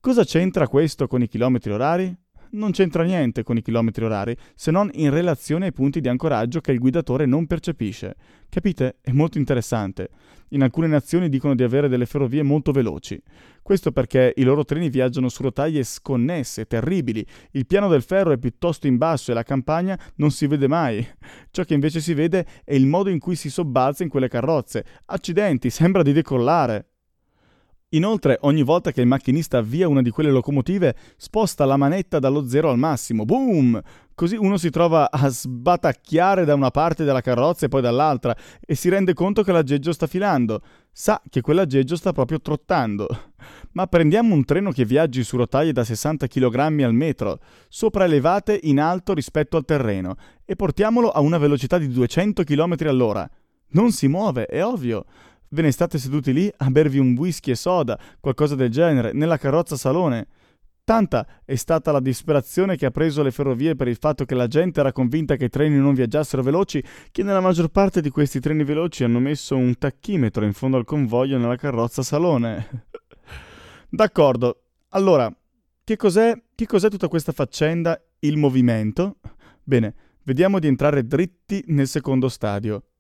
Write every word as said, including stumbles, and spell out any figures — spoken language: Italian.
Cosa c'entra questo con i chilometri orari? Non c'entra niente con i chilometri orari, se non in relazione ai punti di ancoraggio che il guidatore non percepisce. Capite? È molto interessante. In alcune nazioni dicono di avere delle ferrovie molto veloci. Questo perché i loro treni viaggiano su rotaie sconnesse, terribili. Il piano del ferro è piuttosto in basso e la campagna non si vede mai. Ciò che invece si vede è il modo in cui si sobbalza in quelle carrozze. Accidenti, sembra di decollare. Inoltre, ogni volta che il macchinista avvia una di quelle locomotive, sposta la manetta dallo zero al massimo. Boom! Così uno si trova a sbatacchiare da una parte della carrozza e poi dall'altra e si rende conto che l'aggeggio sta filando. Sa che quell'aggeggio sta proprio trottando. Ma prendiamo un treno che viaggi su rotaie da sessanta chilogrammi al metro, sopraelevate in alto rispetto al terreno, e portiamolo a una velocità di duecento chilometri all'ora. Non si muove, è ovvio. Ve ne state seduti lì a bervi un whisky e soda, qualcosa del genere, nella carrozza salone. Tanta è stata la disperazione che ha preso le ferrovie per il fatto che la gente era convinta che i treni non viaggiassero veloci, che nella maggior parte di questi treni veloci hanno messo un tachimetro in fondo al convoglio nella carrozza salone. D'accordo, allora, che cos'è, che cos'è tutta questa faccenda, il movimento? Bene, vediamo di entrare dritti nel secondo stadio.